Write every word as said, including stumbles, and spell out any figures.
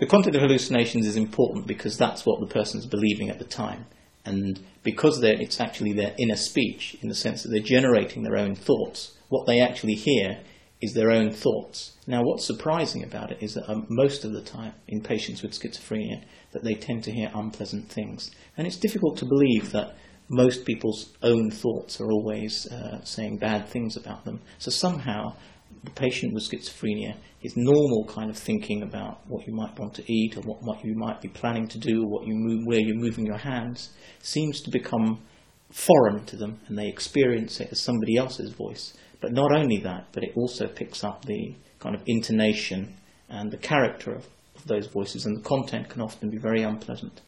the content of hallucinations is important because that's what the person's believing at the time. And because they're, it's actually their inner speech, in the sense that they're generating their own thoughts, what they actually hear is their own thoughts. Now, what's surprising about it is that um, most of the time in patients with schizophrenia, that they tend to hear unpleasant things. And it's difficult to believe that most people's own thoughts are always uh, saying bad things about them. So somehow, the patient with schizophrenia, his normal kind of thinking about what you might want to eat, or what, what you might be planning to do, or what you move, where you're moving your hands, seems to become foreign to them, and they experience it as somebody else's voice. But not only that, but it also picks up the kind of intonation and the character of, of those voices, and the content can often be very unpleasant.